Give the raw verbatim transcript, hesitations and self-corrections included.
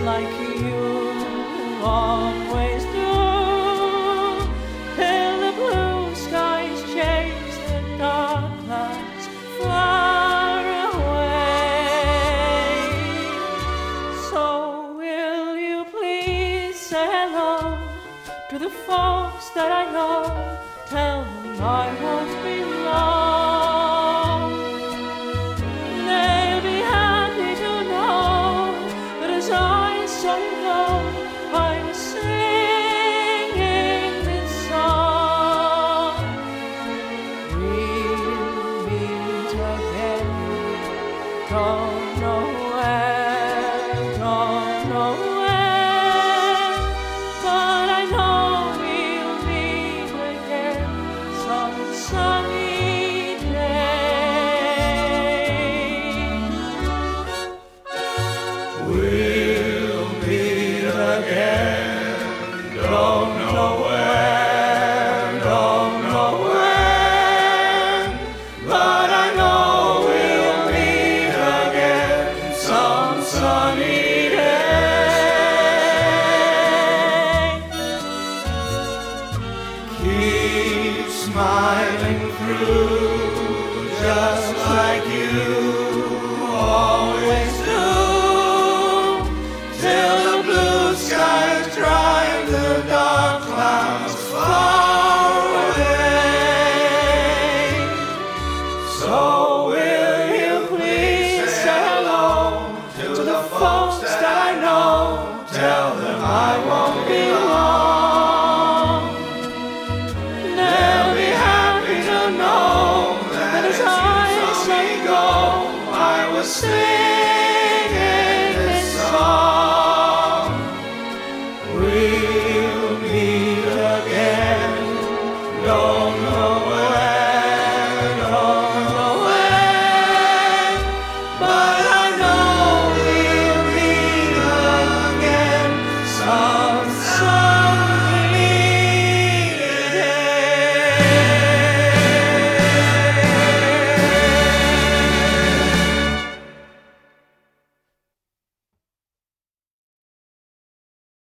like you always do, till the blue skies chase the dark clouds far away. So will you please say hello to the folks that I know? Tell them I won't be long. They'll be happy to know that as I saw you go, I was singing this song. We'll meet again, don't know where, don't know when, but I know we'll meet again some sunny day. We'll meet again, don't know where, don't know when, but I know we'll meet again some sunny day. Keep smiling through